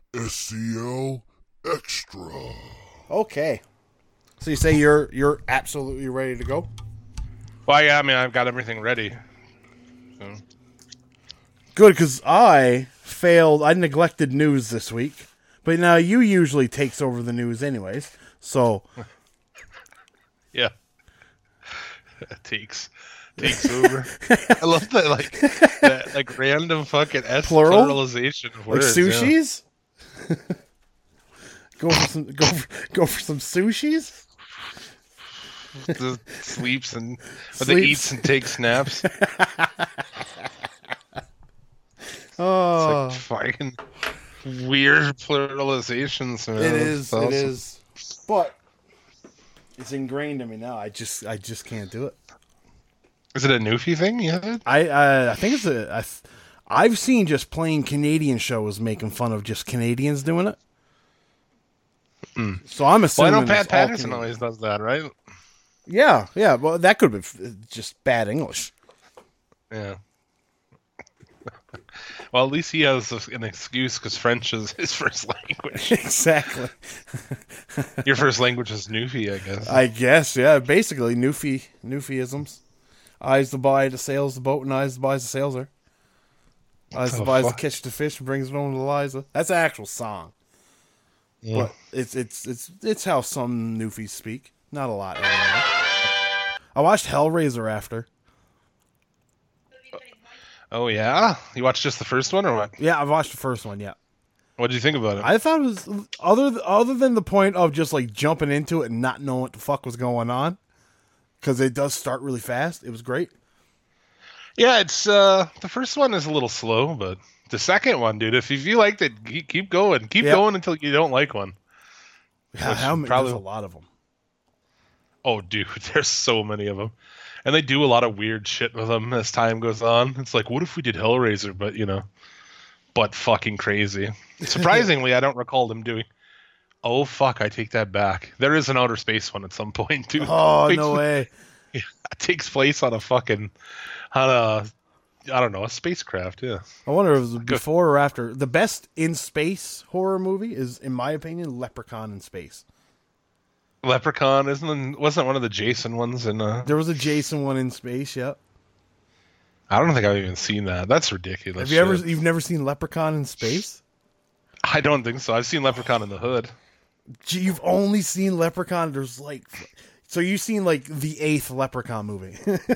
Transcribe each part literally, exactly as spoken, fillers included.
S C L Extra. Okay. So you say you're you're absolutely ready to go? Well, yeah, I mean, I've got everything ready. So. Good, because I failed. I neglected news this week. But now you usually takes over the news anyways. So... Yeah. takes takes over. I love that, like, that, like, random fucking S Plural? pluralization of Like words. sushis? Yeah. go, for some, go, for, go for some sushis? The sleeps and or the Sleeps. eats and takes naps. Oh, It's like fucking weird pluralizations, man. it is. Awesome. It is. But it's ingrained in me now. I just, I just can't do it. Is it a Newfie thing? Yeah. I, uh, I think it's a. I, I've seen just plain Canadian shows making fun of just Canadians doing it. Mm. So I'm Well, I assuming. know Pat it's all Patterson Canadian. always does that, right? Yeah, yeah. Well, that could have been just bad English. Yeah. Well, at least he has an excuse because French is his first language. Exactly. Your first language is Newfie, I guess. I guess, yeah. Basically, Newfie, Newfieisms. Eyes the buy the sails the boat, and eyes the buys the sails her. Eyes the Oh, buys the fuck. catch the fish and brings it home to Liza. That's an actual song, Yeah. but it's it's it's it's how some Newfies speak. Not a lot. Anyway. I watched Hellraiser after. Oh, yeah? You watched just the first one or what? Yeah, I've watched the first one. Yeah, What did you think about it? I thought it was other other than the point of just like jumping into it and not knowing what the fuck was going on, because it does start really fast. It was great. Yeah, it's uh the first one is a little slow, but the second one, dude, if you liked it, keep keep going. Keep Yep. going until you don't like one. Yeah, Which how many? probably- There's a lot of them. Oh, dude, there's so many of them. And they do a lot of weird shit with them as time goes on. It's like, what if we did Hellraiser, but, you know, but fucking crazy. Surprisingly, I don't recall them doing... Oh, fuck, I take that back. There is an outer space one at some point, too. Oh, It no takes- way. It takes place on a fucking... On a... I don't know, a spacecraft, yeah. I wonder if it was before or after. The best in space horror movie is, in my opinion, Leprechaun in Space. Leprechaun, isn't wasn't one of the Jason ones in uh There was a Jason one in space. Yep. I don't think I've even seen that. That's ridiculous. Have you ever? shit. You've never seen Leprechaun in Space? I don't think so. I've seen Leprechaun in the Hood. Gee, you've only seen Leprechaun. There's like, so you've seen like the eighth Leprechaun movie.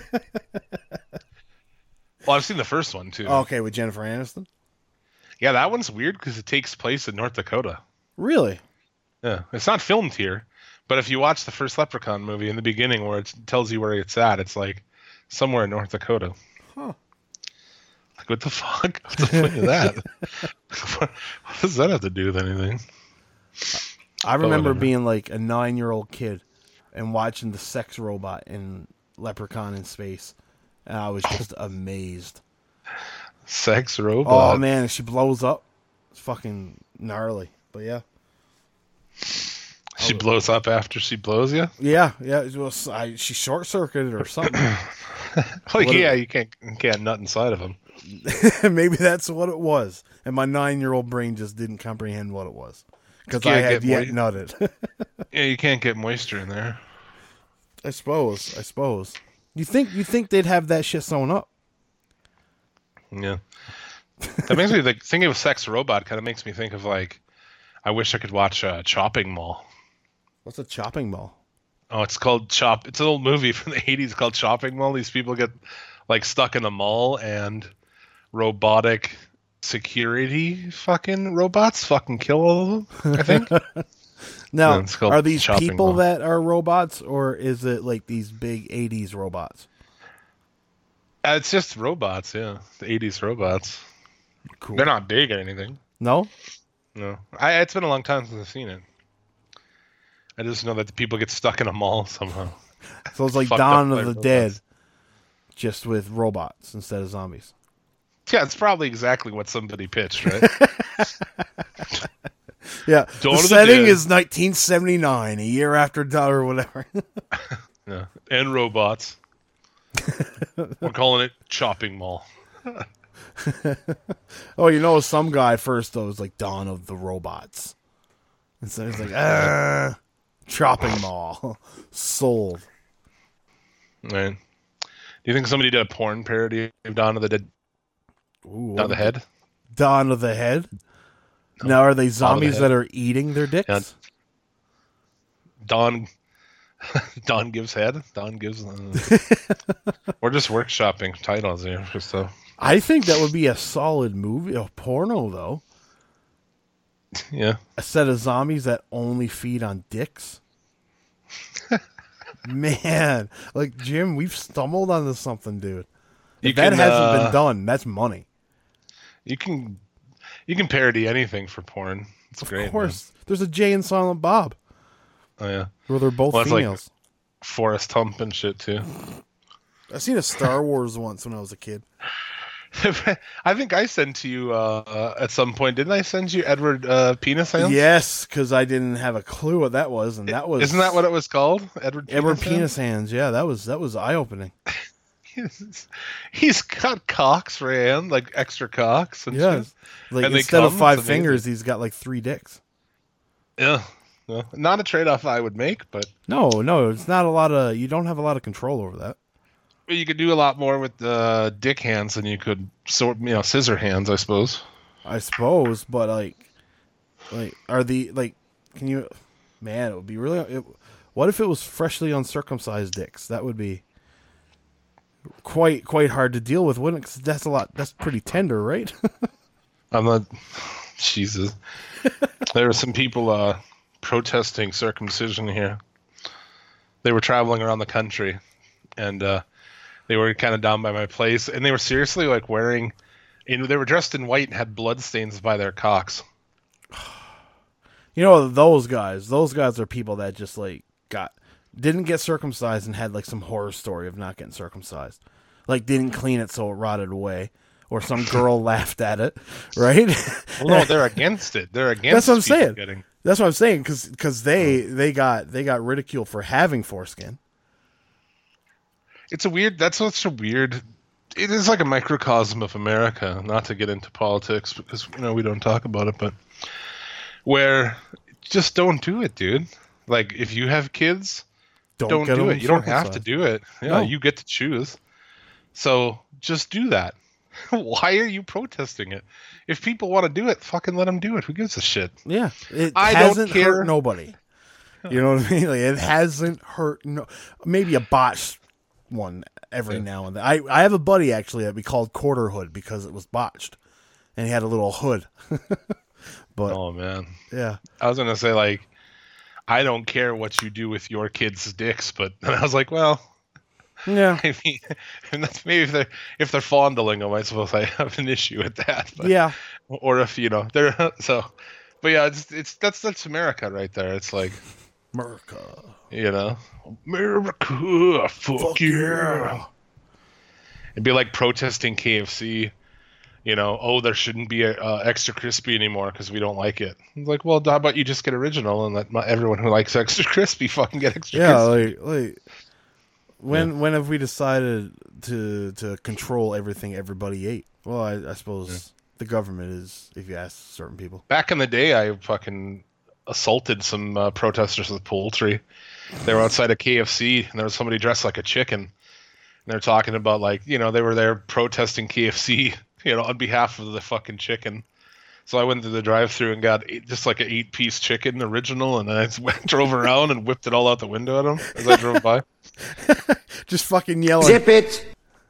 Well, I've seen the first one too. Okay, with Jennifer Aniston. Yeah, that one's weird because it takes place in North Dakota. Really? Yeah, it's not filmed here, but if you watch the first Leprechaun movie in the beginning where it tells you where it's at, it's like somewhere in North Dakota. Huh. Like, what the fuck? What's the point of that? What does that have to do with anything? I remember whatever. being like a nine-year-old kid and watching the sex robot in Leprechaun in Space, and I was just amazed. Sex robot. Oh man, she blows up. It's fucking gnarly. But yeah. She blows up after she blows you? Yeah, yeah. It was, I, she short circuited or something. Like, What- yeah, you can't you can't nut inside of him. Maybe that's what it was. And my nine year old brain just didn't comprehend what it was. Because You I can't had get yet moi- nutted. Yeah, you can't get moisture in there. I suppose. I suppose. You think you think they'd have that shit sewn up? Yeah. That makes me like thinking of sex robot kind of makes me think of like I wish I could watch uh, Chopping Mall. What's a chopping ball? Oh, it's called Chop. It's an old movie from the eighties called Chopping Mall. These people get like stuck in a mall and robotic security fucking robots fucking kill all of them, I think. Now, No, it's called are these chopping people ball. that are robots, or is it like these big eighties robots? Uh, it's just robots, yeah. The eighties robots. Cool. They're not big or anything. No? No. I, it's been a long time since I've seen it. I just know that the people get stuck in a mall somehow. So it's like Fucked Dawn up of by the Dead, robots. just with robots instead of zombies. Yeah, it's probably exactly what somebody pitched, right? Yeah, Dawn the of the setting Dead. is nineteen seventy-nine, a year after Dawn or whatever. Yeah. And robots. We're calling it Chopping Mall. Oh, you know, some guy first though was like Dawn of the Robots, and so he's like, ah, chopping mall, sold. Right. Do you think somebody did a porn parody of Dawn of the Dead? Ooh, Dawn of the Head? Dawn of the Head. No. Now, are they zombies Head. that are eating their dicks? Yeah. Dawn. Dawn gives head. Dawn gives. Uh, we're just workshopping titles here for stuff. I think that would be a solid movie, a porno though. Yeah. A set of zombies that only feed on dicks. Man, like Jim, we've stumbled onto something, dude. If You that can, hasn't uh, been done, that's money. You can, you can parody anything for porn. It's Of great. course, there's a Jay and Silent Bob Man. Oh yeah. where they're both Well, it's like- females. Forrest Hump and shit too. I seen a Star Wars once when I was a kid. I think I sent to you uh, at some point. Didn't I send you Edward uh, Penis Hands? Yes, because I didn't have a clue what that was, and that was Isn't that what it was called? Edward Penis Edward Hands? Penis Hands? Yeah, that was that was eye opening. He's, he's got cocks for hand, like extra cocks. And Yeah, shit. like And they instead of come, five it's amazing. fingers, he's got like three dicks. Yeah. Well, not a trade-off I would make, but No, no, it's not a lot of. You don't have a lot of control over that. you could do a lot more with the dick hands than you could sort, you know, scissor hands, I suppose. I suppose, but like, like are the like? Can you? Man, it would be really. It, what if it was freshly uncircumcised dicks? That would be quite quite hard to deal with, wouldn't it? 'Cause that's a lot. That's pretty tender, right? I'm not. Jesus. There were some people uh, protesting circumcision here. They were traveling around the country, and uh, they were kind of down by my place, and they were seriously like wearing. You know, they were dressed in white and had blood stains by their cocks. You know, those guys. Those guys are people that just like got didn't get circumcised and had like some horror story of not getting circumcised. Like didn't clean it so it rotted away, or some girl laughed at it, right? Well, no, they're against it. They're against. That's what I'm people saying. Getting... That's what I'm saying because they they got they got ridiculed for having foreskin. It's a weird. That's such a weird. It is like a microcosm of America. Not to get into politics because you know we don't talk about it, but where just don't do it, dude. Like if you have kids, Don't, don't, get do them it. You don't have to circumcised. do it. Yeah, No. you get to choose. So just do that. Why are you protesting it? If people want to do it, fucking let them do it. Who gives a shit? Yeah, it I don't hasn't care. hurt nobody. You know what I mean? Like it hasn't hurt. No, maybe a botched one every Yeah. now and then. I I have a buddy actually that we called Quarter Hood because it was botched, and he had a little hood. But Oh man, yeah, I was gonna say like, I don't care what you do with your kids' dicks, but and I was like, well, yeah, I mean, and that's maybe if they're if they're fondling them, I suppose I have an issue with that. But, yeah. Or if you know they're so, but yeah, it's it's that's that's America right there. It's like America. you know, America, fuck, Fuck yeah. yeah. It'd be like protesting K F C. You know, oh, there shouldn't be a uh, extra crispy anymore because we don't like it. It's like, well, how about you just get original and let my, everyone who likes extra crispy fucking get extra Yeah, crispy? like like when when have we decided to to control everything everybody ate? Well, I, I suppose the government is, if you ask certain people. Back in the day, I fucking assaulted some uh, protesters with poultry. They were outside a K F C, and there was somebody dressed like a chicken. And they're talking about, like, you know, they were there protesting K F C, you know, on behalf of the fucking chicken. So I went to the drive-thru and got eight, just like an eight-piece chicken original, and then I went, drove around and whipped it all out the window at them as I drove by. Just fucking yelling. Zip it.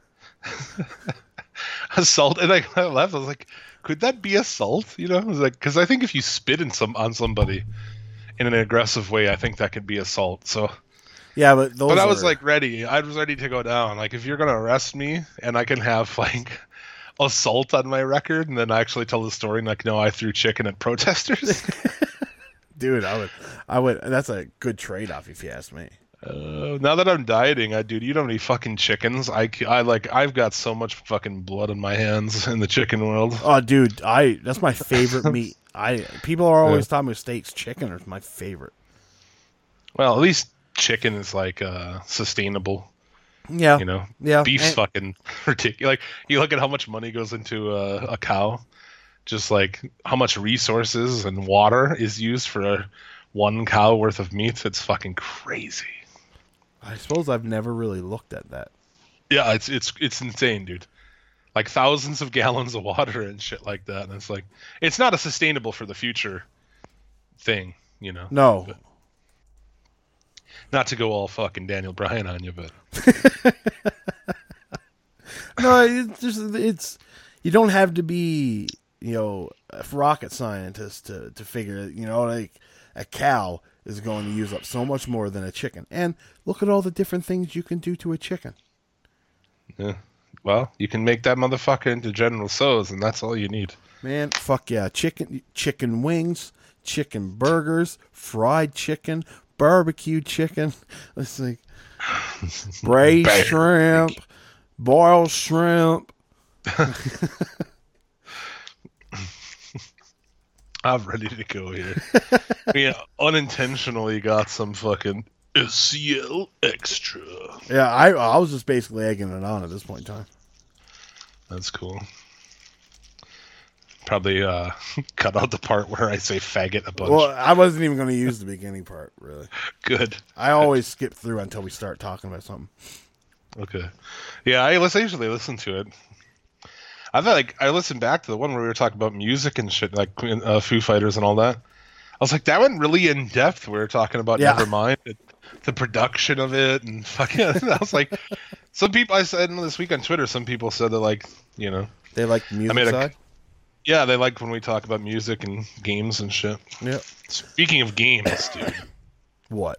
Assault, and I, I left. I was like, could that be assault? You know, I was like, because I think if you spit in some on somebody in an aggressive way, I think that could be assault. So, Yeah, but those but I was are- like ready. I was ready to go down. Like, if you're gonna arrest me, and I can have like assault on my record, and then actually tell the story, and like, no, I threw chicken at protesters. dude, I would, I would. That's a good trade-off, if you ask me. Uh, now that I'm dieting, I dude, you don't have any fucking chickens. I, I like I've got so much fucking blood on my hands in the chicken world. Oh, dude, I that's my favorite meat. I people are always talking about steaks. Chicken is my favorite. Well, at least chicken is like uh, sustainable. Yeah. You know, Yeah. beef's and- fucking ridiculous. Like you look at how much money goes into a, a cow, just like how much resources and water is used for a, one cow worth of meat. It's fucking crazy. I suppose I've never really looked at that. Yeah, it's it's it's insane, dude. Like thousands of gallons of water and shit like that. And it's like it's not a sustainable for the future thing, you know. No. But not to go all fucking Daniel Bryan on you, but No, it's just it's you don't have to be, you know, a rocket scientist to to figure it, you know, like a cow is going to use up so much more than a chicken. And look at all the different things you can do to a chicken. yeah. Well, you can make that motherfucker into General Tso's, and that's all you need. Man, fuck yeah. Chicken chicken wings, chicken burgers, fried chicken, barbecue chicken. Let's see. Braised Bang. shrimp, boiled shrimp. I'm ready to go here. We unintentionally got some fucking S C L extra. Yeah, I I was just basically egging it on at this point in time. That's cool. Probably uh, cut out the part where I say faggot a bunch. Well, I wasn't even going to use the beginning part, really. Good. I always skip through until we start talking about something. Okay. Yeah, I listen, I usually listen to it. I thought like I listened back to the one where we were talking about music and shit, like uh, Foo Fighters and all that. I was like, that went really in depth. We were talking about Yeah. Nevermind, it, the production of it, and fucking. I was like, some people. I said this week on Twitter. Some people said that like, you know, They like the music I mean, side? yeah, they like when we talk about music and games and shit. Yeah. Speaking of games, dude, What?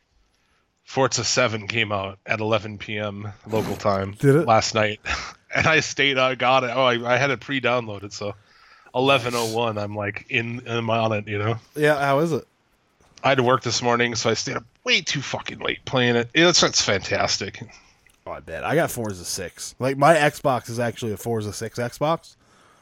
Forza seven came out at eleven p.m. local time Did it? last night, and I stayed. I got it. Oh, I, I had it pre-downloaded, so eleven oh one. I'm like in. I'm on it. You know. Yeah, how is it? I had to work this morning, so I stayed up way too fucking late playing it. It's it's fantastic. Oh, I bet. I got Forza six. Like, my Xbox is actually a Forza six Xbox.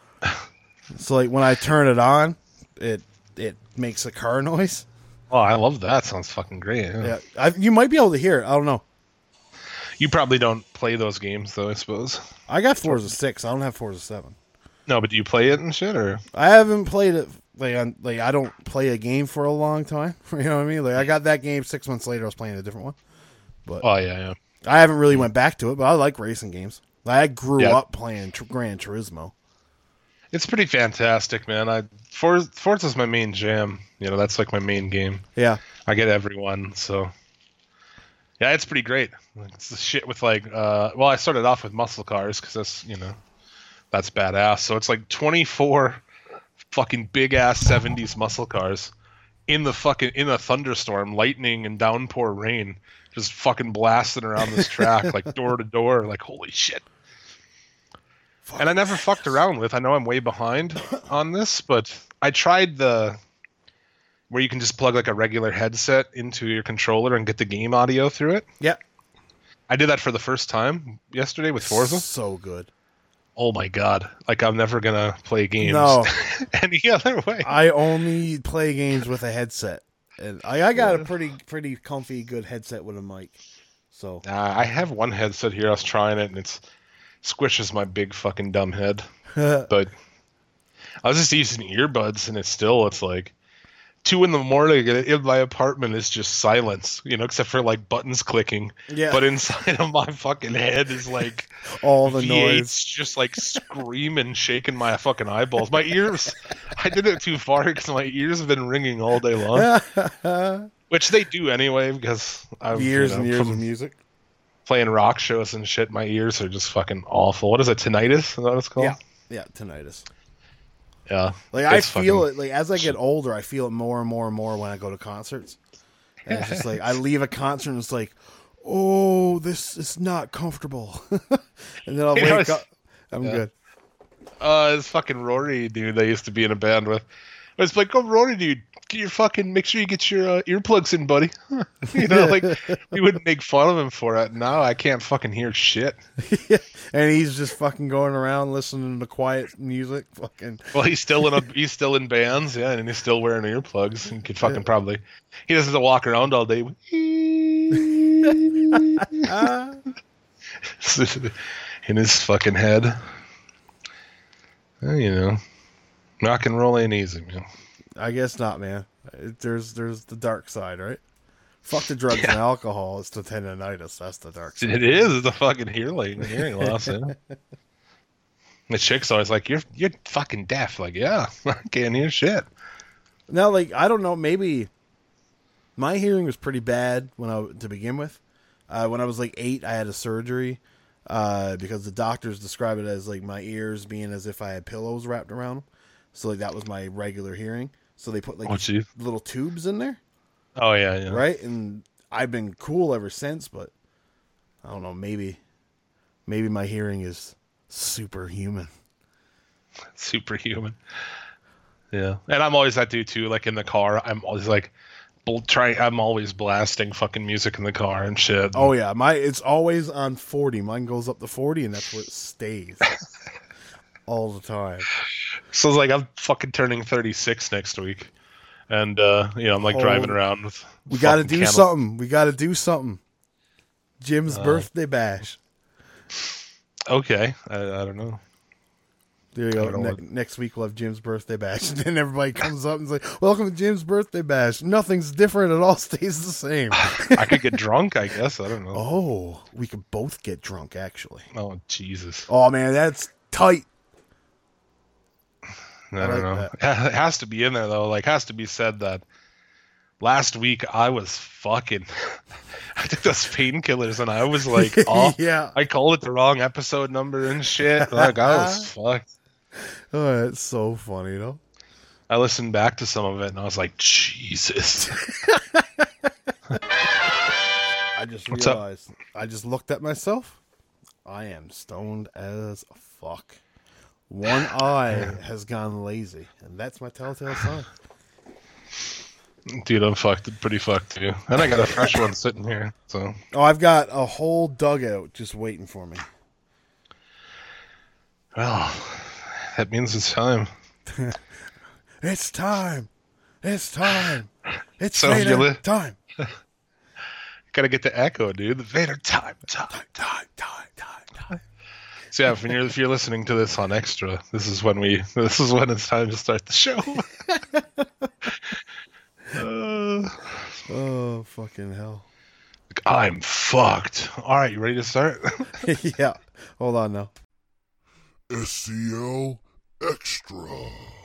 So, like, when I turn it on, it it makes a car noise. Oh, I love that. Sounds fucking great. Yeah. Yeah, I, you might be able to hear it. I don't know. You probably don't play those games, though. I suppose. I got Forza six. I don't have Forza seven. No, but do you play it and shit, or? I haven't played it. Like, on, like I don't play a game for a long time. You know what I mean? Like, I got that game six months later. I was playing a different one. But Oh yeah, yeah. I haven't really went back to it. But I like racing games. Like, I grew Yeah. up playing tr- Gran Turismo. It's pretty fantastic, man. I For Forza's my main jam. You know, that's like my main game. Yeah. I get everyone, so yeah, it's pretty great. It's the shit with like, uh, well, I started off with muscle cars because that's you know, that's badass. So it's like twenty-four fucking big ass seventies muscle cars in the fucking in a thunderstorm, lightning and downpour rain, just fucking blasting around this track like door to door. Like holy shit. And I never fucked around with. I know I'm way behind on this, but I tried the where you can just plug like a regular headset into your controller and get the game audio through it. Yeah. I did that for the first time yesterday with Forza. So good. Oh my god! Like I'm never gonna play games No. any other way. I only play games with a headset, and I, I got a pretty pretty comfy, good headset with a mic. So Uh, I have one headset here. I was trying it, and it's squishes my big fucking dumb head. But I was just using earbuds, and it's still it's like two in the morning, and in my apartment is just silence, you know, except for like buttons clicking. Yeah. But inside of my fucking head is like all the V eight's noise. just like screaming, shaking my fucking eyeballs. My ears, I did it too far because my ears have been ringing all day long. Which they do anyway because I've years you know, and years from of music. playing rock shows and shit. My ears are just fucking awful. What is it? Tinnitus? Is that what it's called? Yeah, yeah, tinnitus. Yeah. Like I It's feel fucking- it. Like as I get older, I feel it more and more and more when I go to concerts. And it's just like I leave a concert and it's like, oh, this is not comfortable. And then I'll You know, wake it's- up. I'm yeah. good. Uh, it's fucking Rory, dude. I used to be in a band with. It's like, oh, Rory, dude, get your fucking, make sure you get your uh, earplugs in, buddy. You know, like we wouldn't make fun of him for it. Now I can't fucking hear shit. And he's just fucking going around listening to quiet music. Fucking Well, he's still in a, he's still in bands, yeah, and he's still wearing earplugs. And could fucking probably, he doesn't have to walk around all day. with- in his fucking head. Well, you know, rock and roll ain't easy, man. I guess not, man. It, there's there's the dark side, right? Fuck the drugs Yeah. and alcohol. It's the tendonitis. That's the dark side. It is. It's a fucking hearing hearing loss. Yeah. The chick's always like, "You're you're fucking deaf." Like, yeah, I can't hear shit. Now, like, I don't know. Maybe my hearing was pretty bad when I to begin with. Uh, when I was like eight, I had a surgery uh, because the doctors describe it as like my ears being as if I had pillows wrapped around them. So like that was my regular hearing. So they put like Oh, geez. little tubes in there, Oh yeah, yeah. right? And I've been cool ever since. But I don't know. Maybe, maybe my hearing is superhuman. Superhuman. Yeah, and I'm always that dude too. Like in the car, I'm always like, bl- trying. I'm always blasting fucking music in the car and shit. Oh yeah, my it's always on forty. Mine goes up to forty, and that's where it stays all the time. So it's like I'm fucking turning thirty-six next week, and uh, you know I'm like Oh, driving around with. We got to fucking do candle- something. We got to do something. Jim's Uh, birthday bash. Okay, I, I don't know. There you I go. don't know Ne- what- next week we'll have Jim's birthday bash, and then everybody comes up and is like, "Welcome to Jim's birthday bash. Nothing's different. It all stays the same." I could get drunk, I guess. I don't know. Oh, we could both get drunk, actually. Oh Jesus! Oh man, that's tight. I I don't like know. It has to be in there though. Like, has to be said that last week I was fucking. I took those painkillers and I was like, off. Yeah. I called it the wrong episode number and shit. Like, I was fucked. Oh, that's so funny, though. I listened back to some of it and I was like, Jesus. I just What's up? realized. I just looked at myself. I am stoned as fuck. One eye has gone lazy, and that's my telltale sign. Dude, I'm fucked. Pretty fucked too. And I got a fresh one sitting here. So, Oh, I've got a whole dugout just waiting for me. well, that means it's time. It's time. It's time. It's So if Vader you li- time. Gotta get the echo, dude. The Vader time, time. Time, time, time, time. So yeah, if you're if you're listening to this on Extra, this is when we this is when it's time to start the show. uh, Oh, fucking hell. I'm fucked. All right, you ready to start? Yeah. Hold on now. S C L Extra.